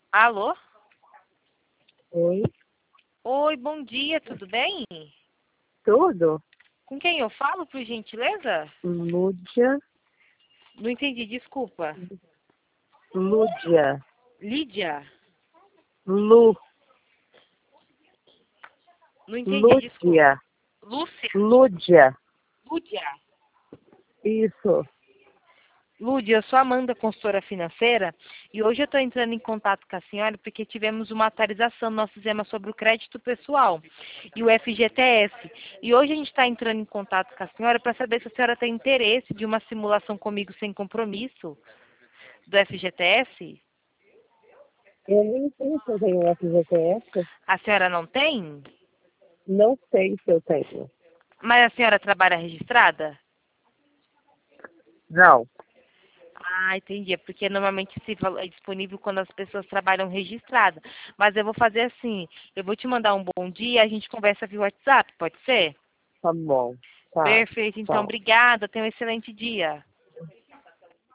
Alô? Oi, Oi, bom dia, tudo bem? tudo? Com quem eu falo, por gentileza? Lúdia, Não entendi, desculpa. Lúdia, Lídia? Lu, Não entendi, desculpa. Lúdia, Lúcia? Lúdia, Lúdia? isso, Lúdia, eu sou a Amanda, consultora financeira, e hoje eu estou entrando em contato com a senhora porque tivemos uma atualização no nosso sistema sobre o crédito pessoal e o FGTS. E hoje a gente está entrando em contato com a senhora para saber se a senhora tem interesse de uma simulação comigo sem compromisso do FGTS. eu nem sei se eu tenho FGTS, A senhora não tem? não sei se eu tenho. Mas a senhora trabalha registrada? Não, Ah, entendi. É porque normalmente é disponível quando as pessoas trabalham registradas. Mas eu vou fazer assim, eu vou te mandar um bom dia e a gente conversa via WhatsApp, pode ser? tá bom, tá, Perfeito, então tchau. obrigada, tenha um excelente dia.